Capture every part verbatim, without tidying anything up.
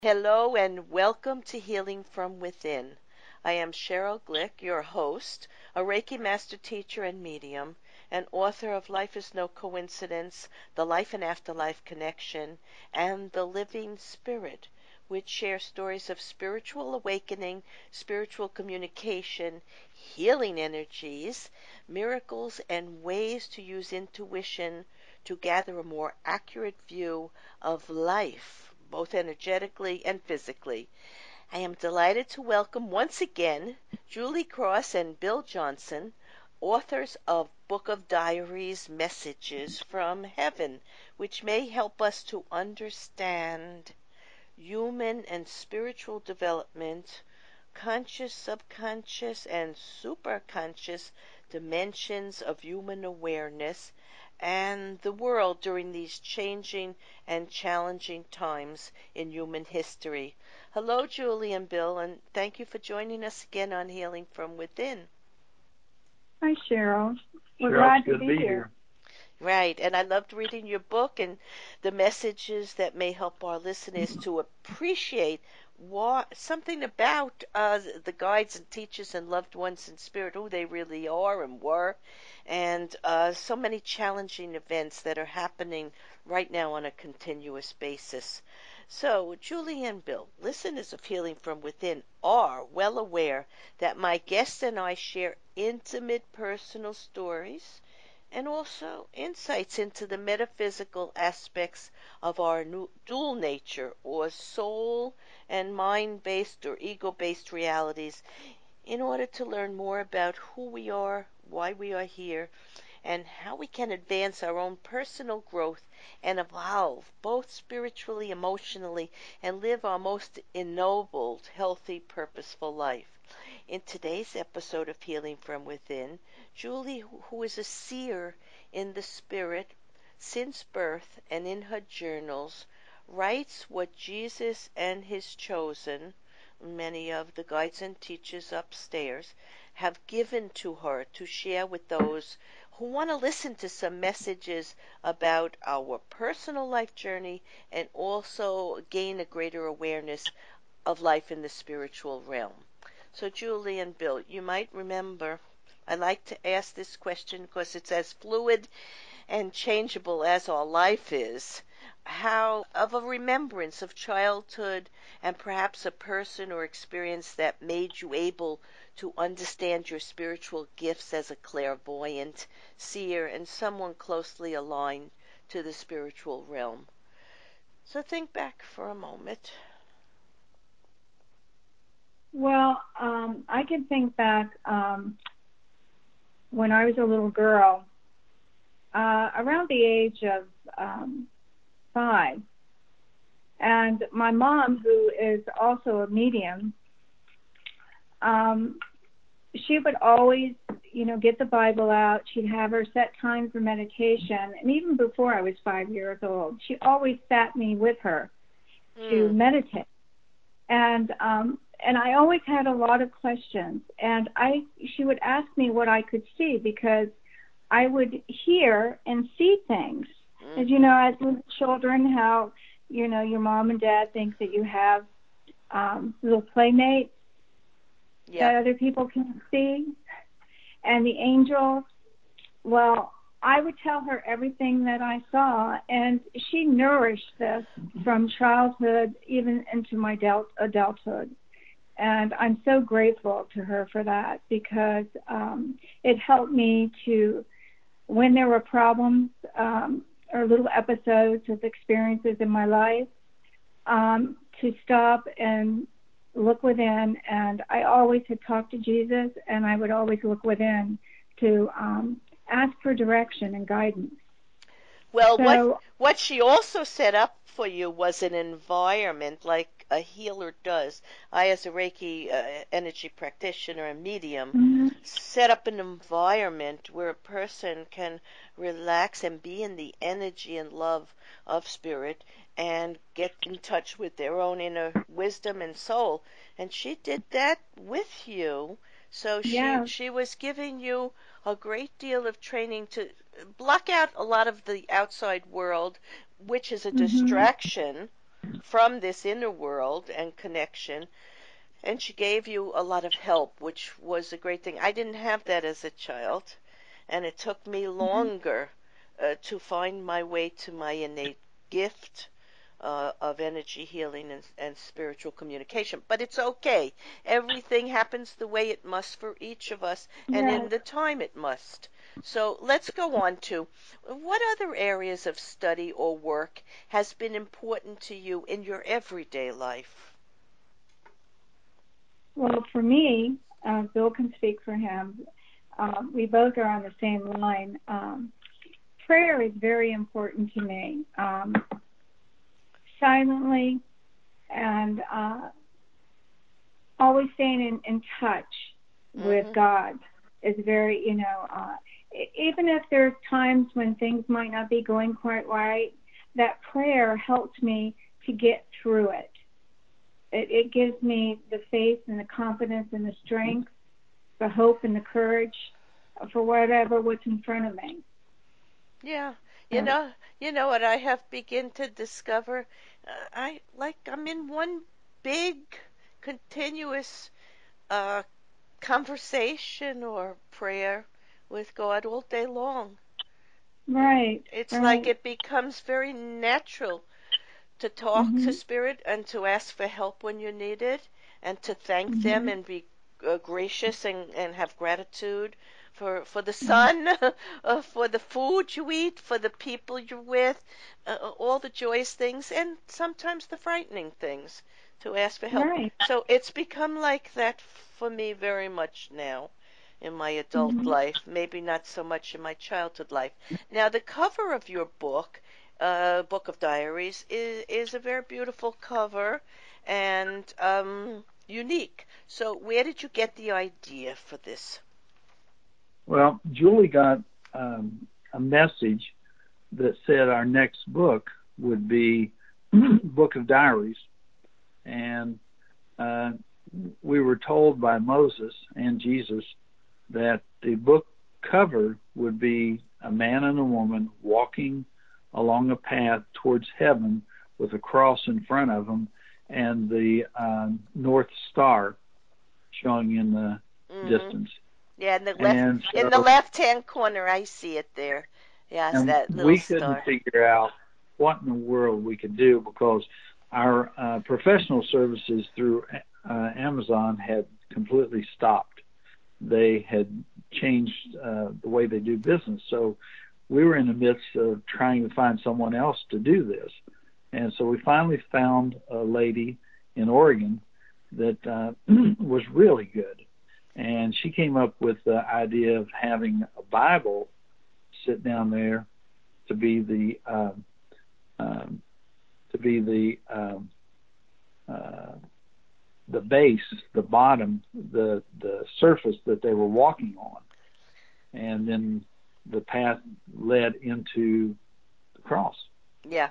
Hello and welcome to Healing from Within. I am Cheryl Glick, your host, a Reiki master teacher and medium, and author of Life is No Coincidence, The Life and Afterlife Connection, and The Living Spirit, which share stories of spiritual awakening, spiritual communication, healing energies, miracles, and ways to use intuition to gather a more accurate view of life, both energetically and physically. I am delighted to welcome once again Julie Cross and Bill Johnson, authors of Book of Diaries Messages from Heaven, which may help us to understand human and spiritual development, conscious, subconscious, and superconscious dimensions of human awareness, and the world during these changing and challenging times in human history. Hello, Julie and Bill, and thank you for joining us again on Healing from Within. Hi, Cheryl. We're Cheryl, glad it's to good be, to be here. here. Right, and I loved reading your book and the messages that may help our listeners to appreciate what something about uh, the guides and teachers and loved ones in spirit, who they really are and were, and uh, so many challenging events that are happening right now on a continuous basis. So, Julie and Bill, listeners of Healing from Within are well aware that my guests and I share intimate personal stories and also insights into the metaphysical aspects of our dual nature, or soul and mind-based or ego-based realities, in order to learn more about who we are, why we are here, and how we can advance our own personal growth and evolve both spiritually, emotionally, and live our most ennobled, healthy, purposeful life. In today's episode of Healing from Within, Julie, who is a seer in the spirit since birth and in her journals, writes what Jesus and his chosen, many of the guides and teachers upstairs, have given to her to share with those who want to listen to some messages about our personal life journey and also gain a greater awareness of life in the spiritual realm. So, Julie and Bill, you might remember, I like to ask this question because it's as fluid and changeable as our life is. How, of a remembrance of childhood and perhaps a person or experience that made you able to understand your spiritual gifts as a clairvoyant, seer, and someone closely aligned to the spiritual realm. So think back for a moment. Well, um, I can think back um, when I was a little girl, uh, around the age of um, five, and my mom, who is also a medium, um, she would always, you know, get the Bible out. She'd have her set time for meditation, and even before I was five years old, she always sat me with her to Mm. meditate. And um, and I always had a lot of questions. And I she would ask me what I could see, because I would hear and see things. Mm-hmm. As you know, as little children, how you know your mom and dad think that you have um, little playmates Yeah. that other people can see, and the angels. Well, I would tell her everything that I saw, and she nourished this from childhood even into my adulthood. And I'm so grateful to her for that, because um, it helped me to, when there were problems um, or little episodes of experiences in my life, um, to stop and look within. And I always had talked to Jesus, and I would always look within to um, ask for direction and guidance. Well, so, what what she also set up for you was an environment like a healer does. I, as a Reiki uh, energy practitioner and medium, mm-hmm. set up an environment where a person can relax and be in the energy and love of spirit and get in touch with their own inner wisdom and soul. And she did that with you. So she Yeah. she was giving you a great deal of training to block out a lot of the outside world, which is a Mm-hmm. distraction, from this inner world and connection, and she gave you a lot of help, which was a great thing. I didn't have that as a child, and it took me Mm-hmm. longer uh, to find my way to my innate gift uh, of energy healing and, and spiritual communication. But it's okay. Everything happens the way it must for each of us and in Yes. the time it must. So let's go on to what other areas of study or work has been important to you in your everyday life? Well, for me, uh, Bill can speak for him. Um, we both are on the same line. Um, prayer is very important to me. Um, silently and uh, always staying in, in touch with Mhm. God is very, you know, uh, e- even if there's times when things might not be going quite right, that prayer helps me to get through it. It, it gives me the faith and the confidence and the strength, the hope and the courage for whatever what's in front of me. Yeah. You And, know, you know what I have begun to discover? Uh, I like I'm in one big continuous uh conversation or prayer with God all day long. It, right, it's like right. it becomes very natural to talk to Mhm. Spirit and to ask for help when you need it and to thank them Mhm. and be uh, gracious and, and have gratitude for, for the Mhm. sun, uh, for the food you eat, for the people you're with, uh, all the joyous things and sometimes the frightening things to ask for help. Right. So it's become like that for me very much now in my adult Mhm. life, maybe not so much in my childhood life. Now, the cover of your book, uh, Book of Diaries, is, is a very beautiful cover and um, unique. So, where did you get the idea for this? Well, Julie got um, a message that said our next book would be Book of Diaries, and uh, we were told by Moses and Jesus that the book cover would be a man and a woman walking along a path towards heaven with a cross in front of them and the uh, North Star showing in the Hmm. distance. Yeah, in the left And in the so left-hand corner, I see it there. Yes, and that little we couldn't star. figure out what in the world we could do because our uh, professional services through uh, Amazon had completely stopped. They had changed uh, the way they do business. So we were in the midst of trying to find someone else to do this. And so we finally found a lady in Oregon that uh, was really good. And she came up with the idea of having a Bible sit down there to be the um, um, to be the um, uh, the base, the bottom, the the surface that they were walking on, and then the path led into the cross. Yeah.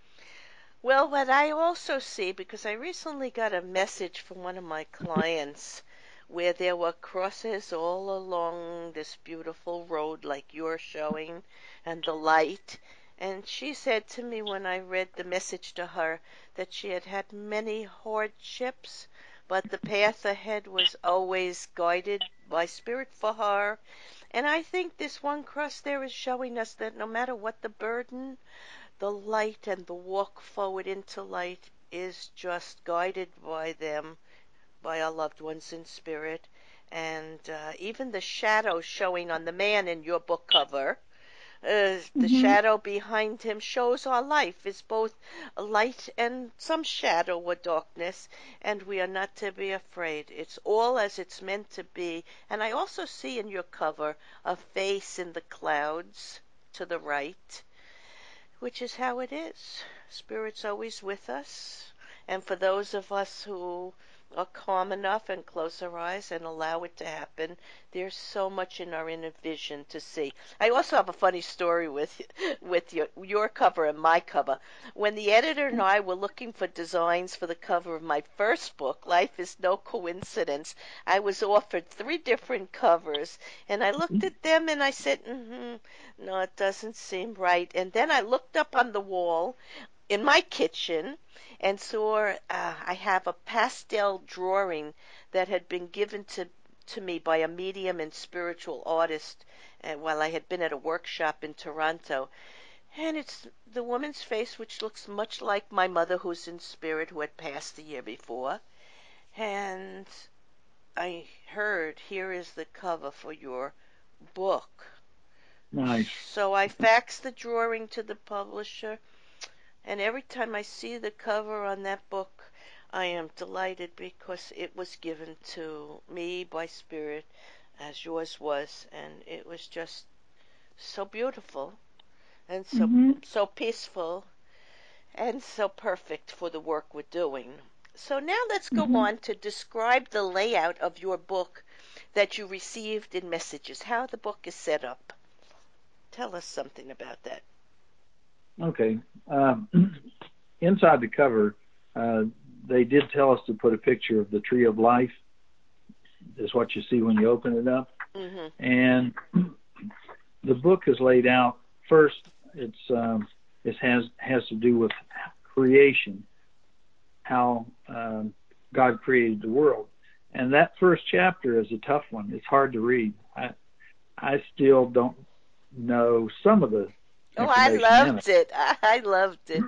Well, what I also see, because I recently got a message from one of my clients where there were crosses all along this beautiful road like you're showing and the light. And she said to me when I read the message to her that she had had many hardships, but the path ahead was always guided by Spirit for her. And I think this one cross there is showing us that no matter what the burden, the light and the walk forward into light is just guided by them, by our loved ones in spirit. And uh, even the shadow showing on the man in your book cover, uh, the Mhm. shadow behind him shows our life is both a light and some shadow or darkness, and we are not to be afraid. It's all as it's meant to be. And I also see in your cover a face in the clouds to the right, which is how it is. Spirit's always with us. And for those of us who are calm enough and close our eyes and allow it to happen, there's so much in our inner vision to see. I also have a funny story with with your your cover and my cover. When the editor and I were looking for designs for the cover of my first book, Life is No Coincidence, I was offered three different covers, and I looked at them and I said, mm-hmm, no, it doesn't seem right. And then I looked up on the wall in my kitchen and saw uh, I have a pastel drawing that had been given to to me by a medium and spiritual artist uh, while I had been at a workshop in Toronto. And it's the woman's face, which looks much like my mother, who's in spirit, who had passed the year before. And I heard, here is the cover for your book. Nice. So I faxed the drawing to the publisher, and every time I see the cover on that book, I am delighted because it was given to me by Spirit, as yours was, and it was just so beautiful and so Mm-hmm. so peaceful and so perfect for the work we're doing. So now let's go Mm-hmm. on to describe the layout of your book that you received in messages, how the book is set up. Tell us something about that. Okay. Um, inside the cover, uh, they did tell us to put a picture of the tree of life. Is what you see when you open it up. Mm-hmm. And the book is laid out. First, it's um, it has has to do with creation, how um, God created the world. And that first chapter is a tough one. It's hard to read. I I still don't know some of the Oh, I loved it. I, I loved it.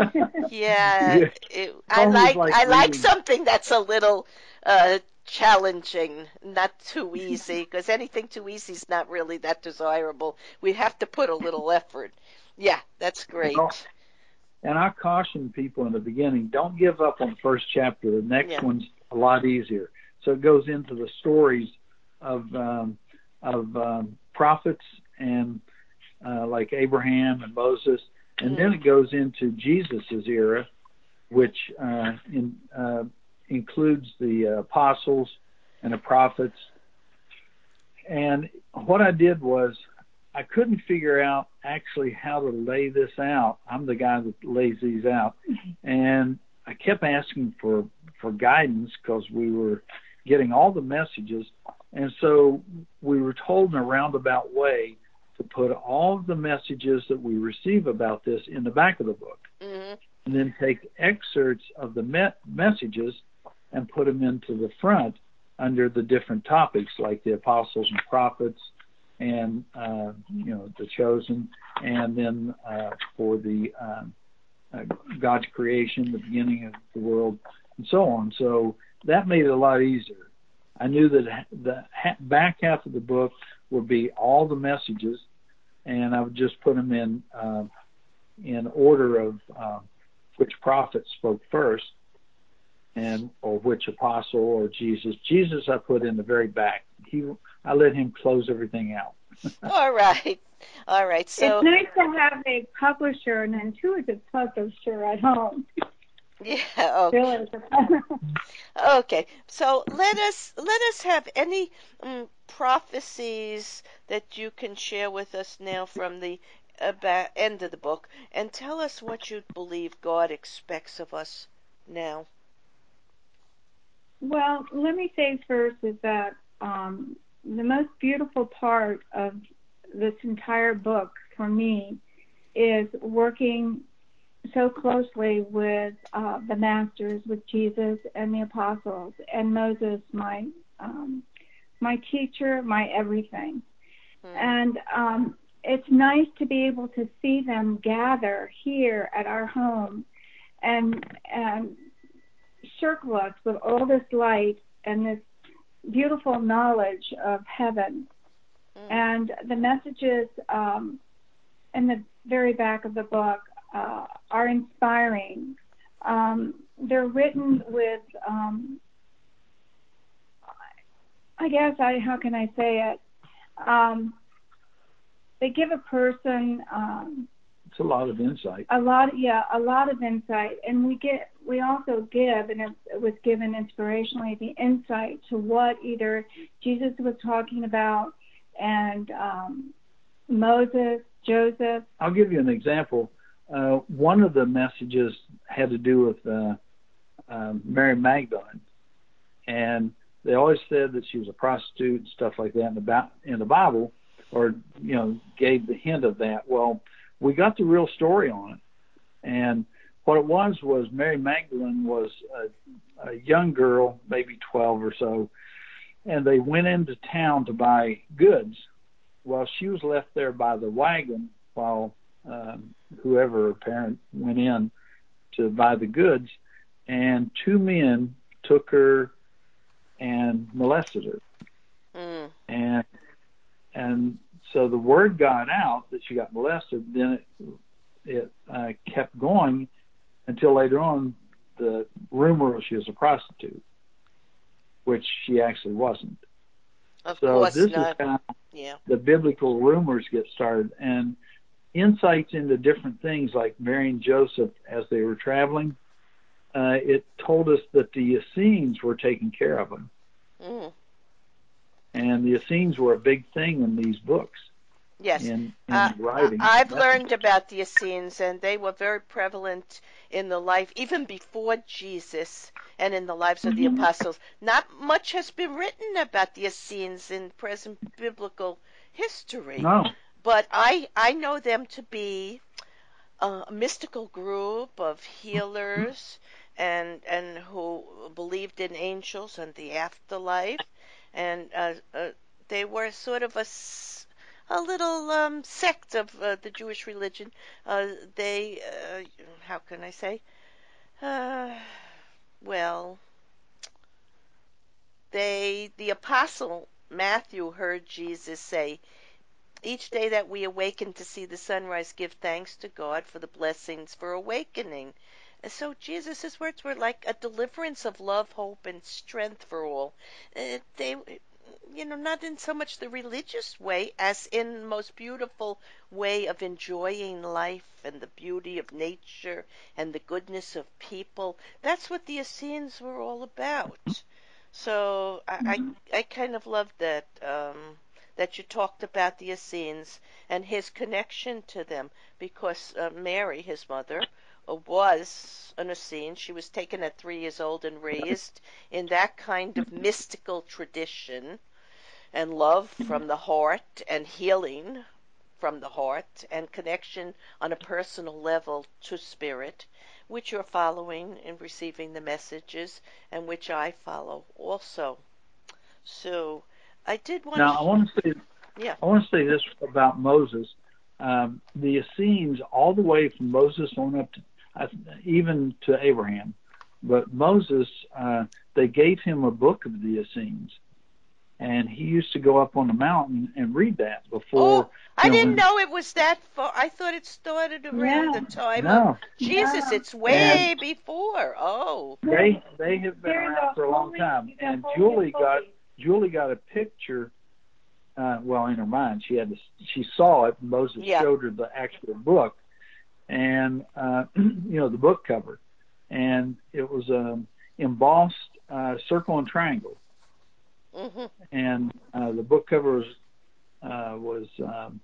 Yeah, Yeah. it, I Almost like like I like reading. something that's a little uh, challenging, not too easy, because anything too easy is not really that desirable. We have to put a little effort. Yeah, that's great. Well, and I caution people in the beginning, don't give up on the first chapter. The next Yeah. one's a lot easier. So it goes into the stories of um, of um, prophets and uh, like Abraham and Moses, and Mm. then it goes into Jesus's era, which uh, in, uh, includes the uh, apostles and the prophets. And what I did was I couldn't figure out actually how to lay this out. I'm the guy that lays these out. And I kept asking for, for guidance because we were getting all the messages. And so we were told in a roundabout way to put all of the messages that we receive about this in the back of the book. Mm-hmm. And then take excerpts of the me- messages and put them into the front under the different topics like the apostles and prophets and, uh, you know, the chosen, and then uh, for the um, uh, God's creation, the beginning of the world, and so on. So that made it a lot easier. I knew that the back half of the book would be all the messages, and I would just put them in uh, in order of uh, which prophet spoke first, and or which apostle or Jesus. Jesus I put in the very back. He, I let him close everything out. All right, all right. So It's nice to have a publisher, an intuitive publisher at home. yeah, okay. Really. Okay, so let us let us have any um, prophecies that you can share with us now from the about end of the book, and tell us what you believe God expects of us now. Well, let me say first is that um, the most beautiful part of this entire book for me is working so closely with uh, the masters, with Jesus and the apostles, and Moses, my um, my teacher, my everything. Hmm. And um, it's nice to be able to see them gather here at our home and and circle us with all this light and this beautiful knowledge of heaven. Hmm. And the messages um, in the very back of the book uh, are inspiring. Um, they're written with, um, I guess, I how can I say it? Um, they give a person um, It's a lot of insight. a lot, yeah, a lot of insight, and we get, we also give, and it, it was given inspirationally, the insight to what either Jesus was talking about, and um, Moses, Joseph. I'll give you an example. Uh, one of the messages had to do with uh, um, Mary Magdalene, and they always said that she was a prostitute and stuff like that in the, in the Bible, or you know, gave the hint of that. Well, we got the real story on it, and what it was was Mary Magdalene was a, a young girl, maybe twelve or so, and they went into town to buy goods. Well, she was left there by the wagon while um, whoever her parent went in to buy the goods, and two men took her and molested her. Mm. And and so the word got out that she got molested. Then it it uh, kept going until later on the rumor was she was a prostitute, which she actually wasn't. Of so course this not. is how Yeah. the biblical rumors get started, and insights into different things like Mary and Joseph as they were traveling. Uh, it told us that the Essenes were taking care of them. Mm. And the Essenes were a big thing in these books. Yes. In, in uh, writing. I've learned about the Essenes, and they were very prevalent in the life, even before Jesus, and in the lives of the Mhm. apostles. Not much has been written about the Essenes in present biblical history. No. But I, I know them to be a mystical group of healers and and who believed in angels and the afterlife, and uh, uh, they were sort of a, a little um, sect of uh, the Jewish religion. Uh, they, uh, how can I say? Uh, well, they, the apostle Matthew heard Jesus say, "Each day that we awaken to see the sunrise, give thanks to God for the blessings for awakening." And so Jesus' words were like a deliverance of love, hope, and strength for all. Uh, they, you know, not in so much the religious way as in the most beautiful way of enjoying life and the beauty of nature and the goodness of people. That's what the Essenes were all about. So I, I, I kind of loved that. Um, that you talked about the Essenes and his connection to them, because uh, Mary, his mother, uh, was an Essene. She was taken at three years old and raised in that kind of mystical tradition and love from the heart and healing from the heart and connection on a personal level to spirit, which you're following and receiving the messages, and which I follow also. So I did want Now to. I want to say, Yeah. I want to say this about Moses. Um, the Essenes, all the way from Moses on up to uh, even to Abraham, but Moses, uh, they gave him a book of the Essenes, and he used to go up on the mountain and read that before. Oh, I you know, didn't when, know it was that far. I thought it started around Yeah. the time of no, Jesus. No. It's and way before. Oh. they they have been They're around the for a long holy- time. the And holy Julie of got holies. Julie got a picture. Uh, well, in her mind, she had to, she saw it. And Moses Yeah. showed her the actual book, and uh, you know the book cover, and it was a embossed uh, circle and triangle, Mhm. and uh, the book cover was uh, was um,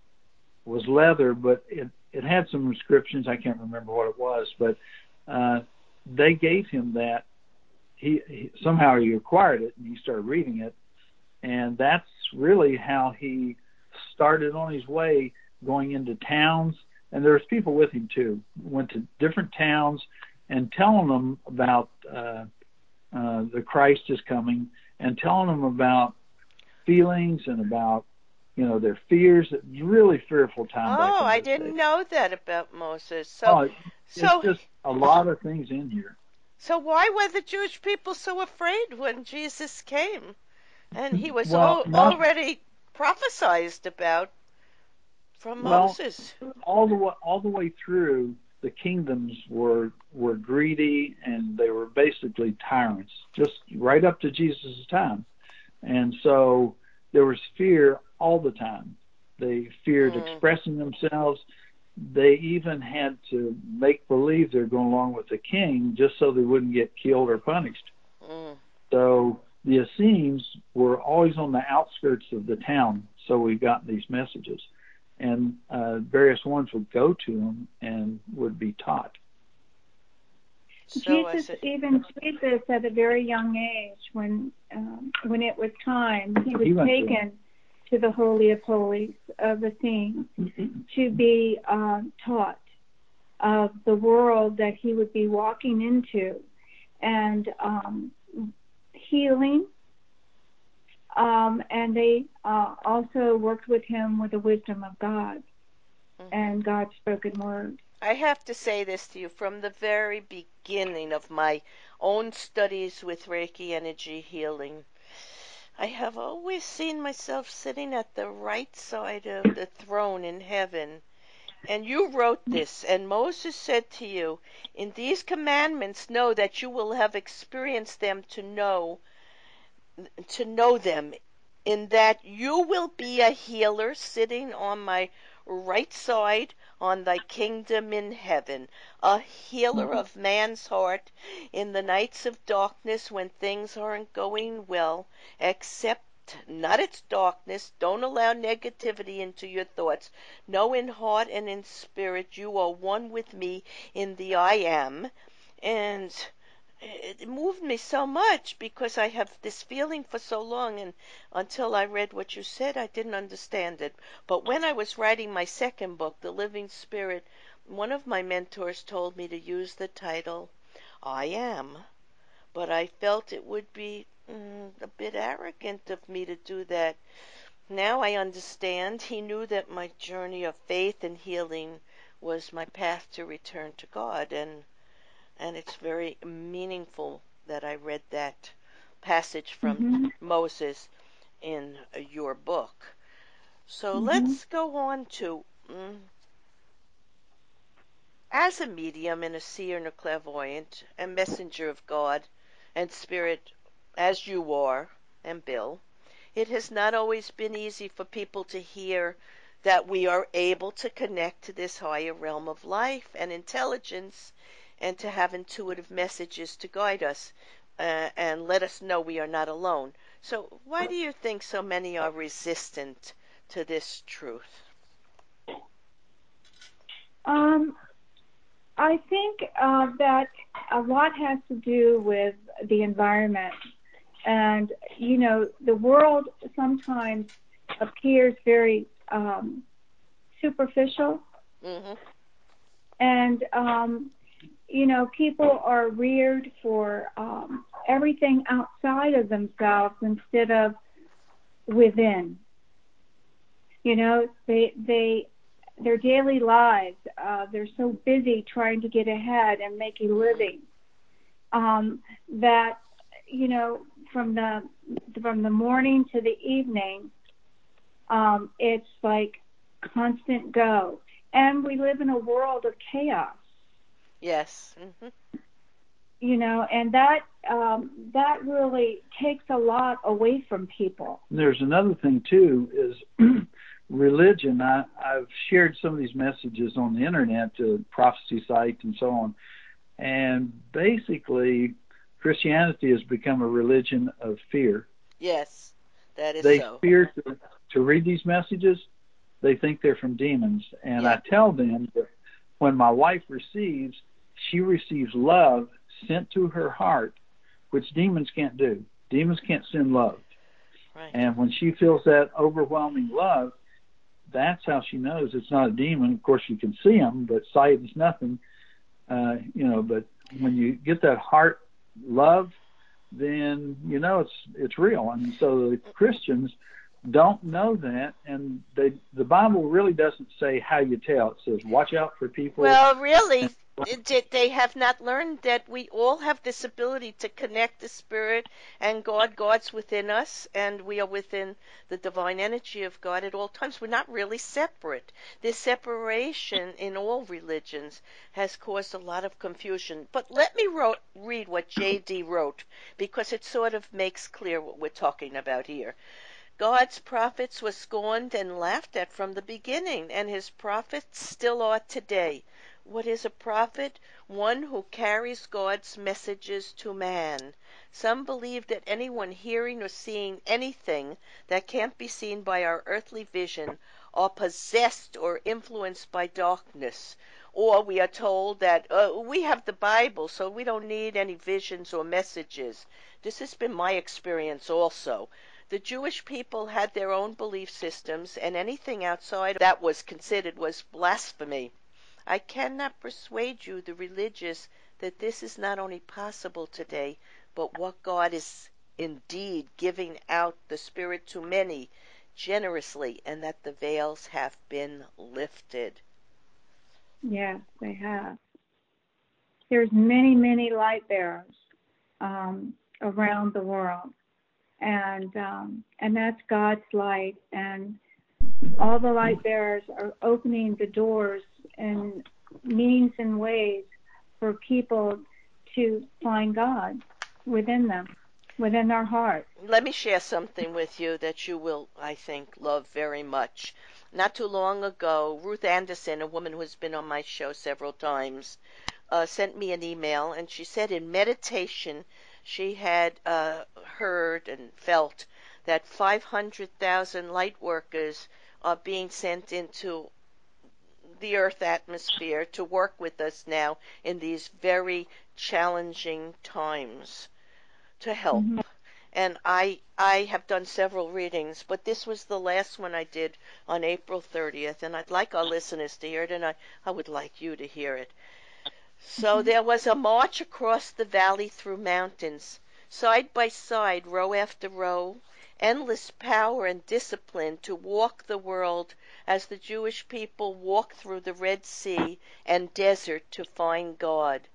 was leather, but it it had some inscriptions. I can't remember what it was, but uh, they gave him that. He, he somehow he acquired it and he started reading it, and that's really how he started on his way, going into towns. And there's people with him too. Went to different towns and telling them about uh, uh, the Christ is coming, and telling them about feelings and about, you know, their fears. It was a really fearful time back Oh, in I those didn't days. know that about Moses. So, Oh, it's so, just a lot of things in here. so why were the Jewish people so afraid when Jesus came? And he was Well, al- not already prophesied about from well. Moses. all the way, all the way through, the kingdoms were were greedy and they were basically tyrants, just right up to Jesus' time. And so there was fear all the time. They feared Mm. expressing themselves. They even had to make believe they're going along with the king just so they wouldn't get killed or punished. Mm. So the Essenes were always on the outskirts of the town, so we got these messages. And uh, various ones would go to them and would be taught. So I Jesus said, even did this at a very young age. When um, when it was time, he was He went to taken to the Holy of Holies of the Essenes to be uh, taught. of the world that he would be walking into, and um, healing. Um, and they uh, also worked with him with the wisdom of God Mhm. and God's spoken word. I have to say this to you from the very beginning of my own studies with Reiki energy healing. I have always seen myself sitting at the right side of the throne in heaven. And you wrote this, and Moses said to you, in these commandments know that you will have experienced them to know to know them, in that you will be a healer sitting on my right side on thy kingdom in heaven, a healer of man's heart in the nights of darkness when things aren't going well. Accept not its darkness. Don't allow negativity into your thoughts. Know in heart and in spirit you are one with me in the I am. And it moved me so much because I have this feeling for so long, and until I read what you said, I didn't understand it. But when I was writing my second book, The Living Spirit, one of my mentors told me to use the title I Am, but I felt it would be mm, a bit arrogant of me to do that. Now I understand. He knew that my journey of faith and healing was my path to return to God, and and it's very meaningful that I read that passage from Mm-hmm. Moses in your book. So Mm-hmm. let's go on to, mm, as a medium and a seer and a clairvoyant, a messenger of God and Spirit, as you are, and Bill, it has not always been easy for people to hear that we are able to connect to this higher realm of life and intelligence and to have intuitive messages to guide us uh, and let us know we are not alone. So, why do you think so many are resistant to this truth? Um, I think uh, that a lot has to do with the environment. And, you know, the world sometimes appears very um, superficial. Mm-hmm. And, um, you know, people are reared for um, everything outside of themselves instead of within. You know, they, they, their daily lives, uh, they're so busy trying to get ahead and make a living um, that, you know, from the from the morning to the evening, um, it's like constant go. And we live in a world of chaos, Yes. Mm-hmm. you know, and that um, that really takes a lot away from people. There's another thing too is religion. I, I've shared some of these messages on the internet to prophecy sites and so on, and basically Christianity has become a religion of fear. Yes, that is They so. fear to, to read these messages. They think they're from demons, and Yeah. I tell them that when my wife receives, she receives love sent to her heart, which demons can't do. Demons can't send love. Right. And when she feels that overwhelming love, that's how she knows it's not a demon. Of course, you can see them, but sight is nothing. Uh, you know, but when you get that heart love, then you know it's it's real. And so the Christians don't know that, and they the Bible really doesn't say how you tell. It says watch out for people. Well, really, it- they have not learned that we all have this ability to connect the Spirit and God. God's within us, and we are within the divine energy of God at all times. We're not really separate. This separation in all religions has caused a lot of confusion. But let me wrote, read what J D wrote, because it sort of makes clear what we're talking about here. God's prophets were scorned and laughed at from the beginning, and his prophets still are today. What is a prophet? One who carries God's messages to man. Some believe that anyone hearing or seeing anything that can't be seen by our earthly vision are possessed or influenced by darkness. Or we are told that uh, we have the Bible, so we don't need any visions or messages. This has been my experience also. The Jewish people had their own belief systems, and anything outside that was considered was blasphemy. I cannot persuade you, the religious, that this is not only possible today, but what God is indeed giving out the Spirit to many generously, and that the veils have been lifted. Yes, they have. There's many, many light bearers um, around the world, and um, and that's God's light, and all the light bearers are opening the doors and means and ways for people to find God within them, within their heart. Let me share something with you that you will, I think, love very much. Not too long ago, Ruth Anderson, a woman who has been on my show several times, uh, sent me an email, and she said in meditation she had uh, heard and felt that five hundred thousand light workers are being sent into the Earth atmosphere to work with us now in these very challenging times to help. Mm-hmm. And I I have done several readings, but this was the last one I did on April thirtieth, and I'd like our listeners to hear it, and I, I would like you to hear it. So there was a march across the valley through mountains, side by side, row after row, endless power and discipline to walk the world as the Jewish people walked through the Red Sea and desert to find God.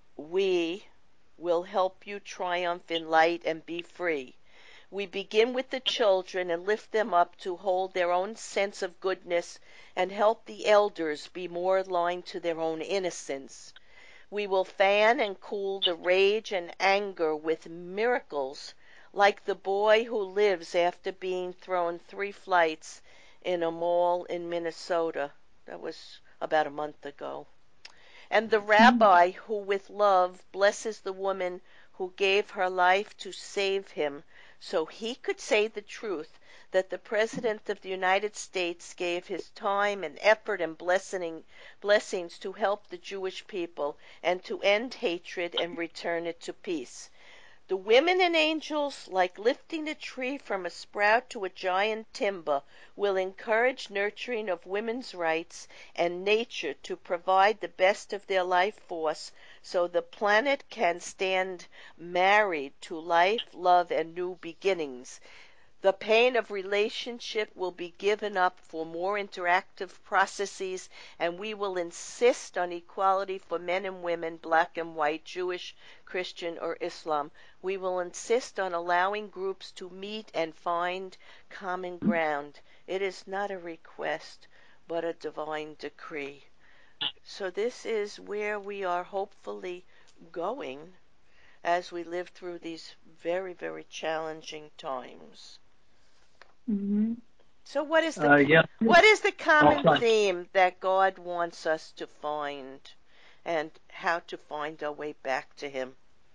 We will help you triumph in light and be free. We begin with the children and lift them up to hold their own sense of goodness and help the elders be more aligned to their own innocence. We will fan and cool the rage and anger with miracles, like the boy who lives after being thrown three flights in a mall in Minnesota. That was about a month ago. And the rabbi who with love blesses the woman who gave her life to save him so he could say the truth that the President of the United States gave his time and effort and blessing, blessings to help the Jewish people and to end hatred and return it to peace. The women and angels, like lifting a tree from a sprout to a giant timber, will encourage nurturing of women's rights and nature to provide the best of their life force so the planet can stand married to life, love, and new beginnings. The pain of relationship will be given up for more interactive processes, and we will insist on equality for men and women, black and white, Jewish, Christian, or Islam. We will insist on allowing groups to meet and find common ground. It is not a request, but a divine decree. So this is where we are hopefully going as we live through these very, very challenging times. Mm-hmm. So what is the Uh, yeah. what is the common Oh, theme that God wants us to find, and how to find our way back to Him?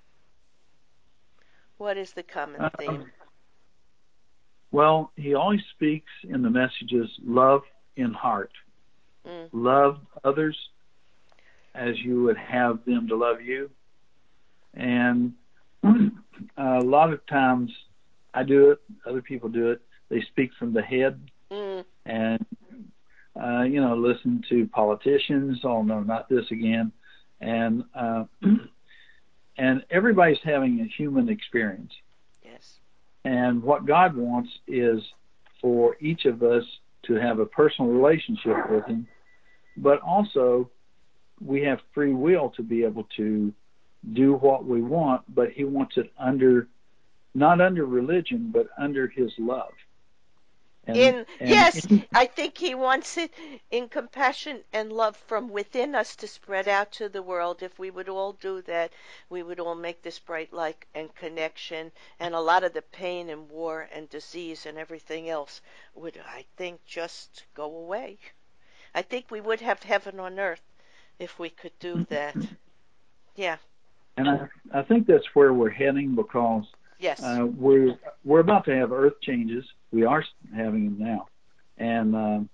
What is the common theme? Um, well, he always speaks in the messages love in heart. Mm. Love others as you would have them to love you. And a lot of times I do it, other people do it. They speak from the head Mm. and, uh, you know, listen to politicians. Oh, no, not this again. And, uh, and everybody's having a human experience. Yes. And what God wants is for each of us to have a personal relationship with Him, but also we have free will to be able to do what we want, but He wants it under, not under religion, but under His love. And, In and yes, in, I think He wants it in compassion and love from within us to spread out to the world. If we would all do that, we would all make this bright light and connection, and a lot of the pain and war and disease and everything else would, I think, just go away. I think we would have heaven on earth if we could do that. Yeah. and I, I think that's where we're heading, because Yes. uh, we're we're about to have earth changes. We are having them now, and um,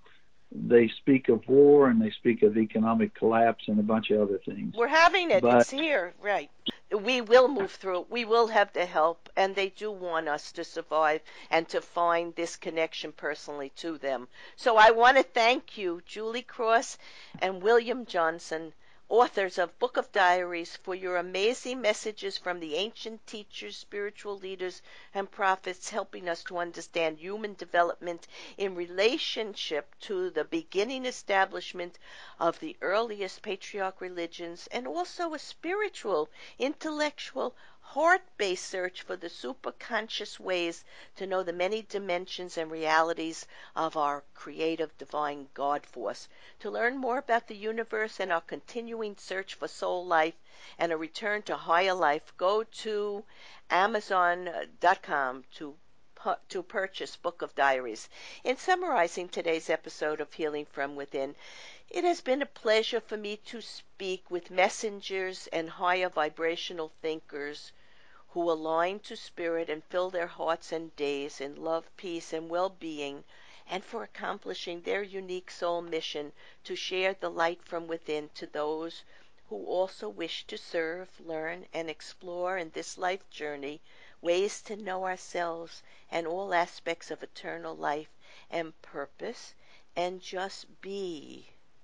they speak of war and they speak of economic collapse and a bunch of other things. We're having it. But It's here, right? We will move through it. We will have the help, and they do want us to survive and to find this connection personally to them. So I want to thank you, Julie Cross and William Johnson, authors of Book of Diaries, for your amazing messages from the ancient teachers, spiritual leaders, and prophets, helping us to understand human development in relationship to the beginning establishment of the earliest patriarch religions, and also a spiritual, intellectual, heart-based search for the superconscious ways to know the many dimensions and realities of our creative divine God force. To learn more about the universe and our continuing search for soul life and a return to higher life, go to amazon dot com to to purchase Book of Diaries. In summarizing today's episode of Healing from Within, it has been a pleasure for me to speak with messengers and higher vibrational thinkers who align to spirit and fill their hearts and days in love, peace, and well-being, and for accomplishing their unique soul mission to share the light from within to those who also wish to serve, learn, and explore in this life journey ways to know ourselves and all aspects of eternal life and purpose, and just be,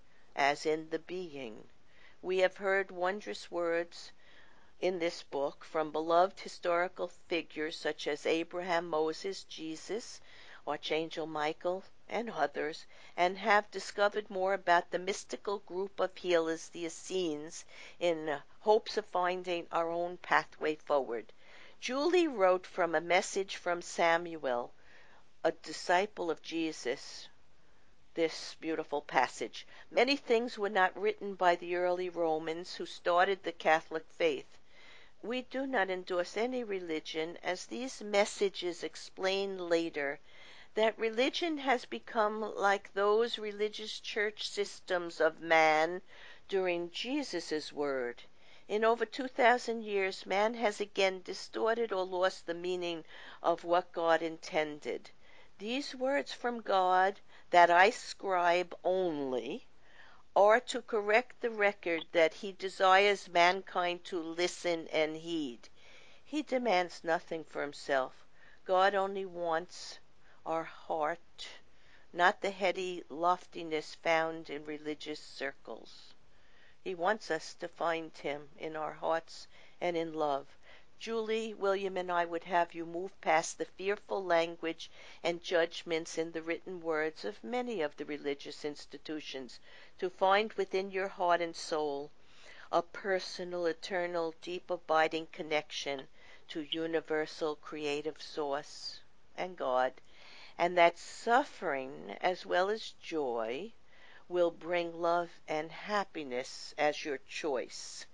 as in the being. We have heard wondrous words in this book from beloved historical figures such as Abraham, Moses, Jesus, Archangel Michael, and others, and have discovered more about the mystical group of healers, the Essenes, in hopes of finding our own pathway forward. Julie wrote from a message from Samuel, a disciple of Jesus, this beautiful passage. Many things were not written by the early Romans who started the Catholic faith. We do not endorse any religion, as these messages explain later that religion has become like those religious church systems of man during Jesus' word. In over two thousand years, man has again distorted or lost the meaning of what God intended. These words from God, that I scribe only, are to correct the record that he desires mankind to listen and heed. He demands nothing for himself. God only wants our heart, not the heady loftiness found in religious circles. He wants us to find him in our hearts and in love. Julie, William, and I would have you move past the fearful language and judgments in the written words of many of the religious institutions to find within your heart and soul a personal, eternal, deep, abiding connection to universal creative source and God, and that suffering as well as joy will bring love and happiness as your choice.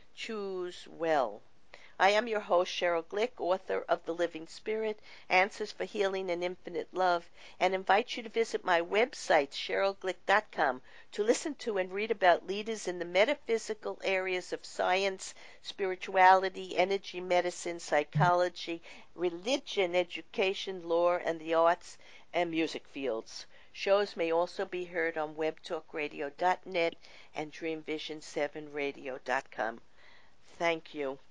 Choose well. I am your host, Cheryl Glick, author of The Living Spirit, Answers for Healing and Infinite Love, and invite you to visit my website, cheryl glick dot com, to listen to and read about leaders in the metaphysical areas of science, spirituality, energy medicine, psychology, religion, education, law, and the arts and music fields. Shows may also be heard on web talk radio dot net and dream vision seven radio dot com. Thank you.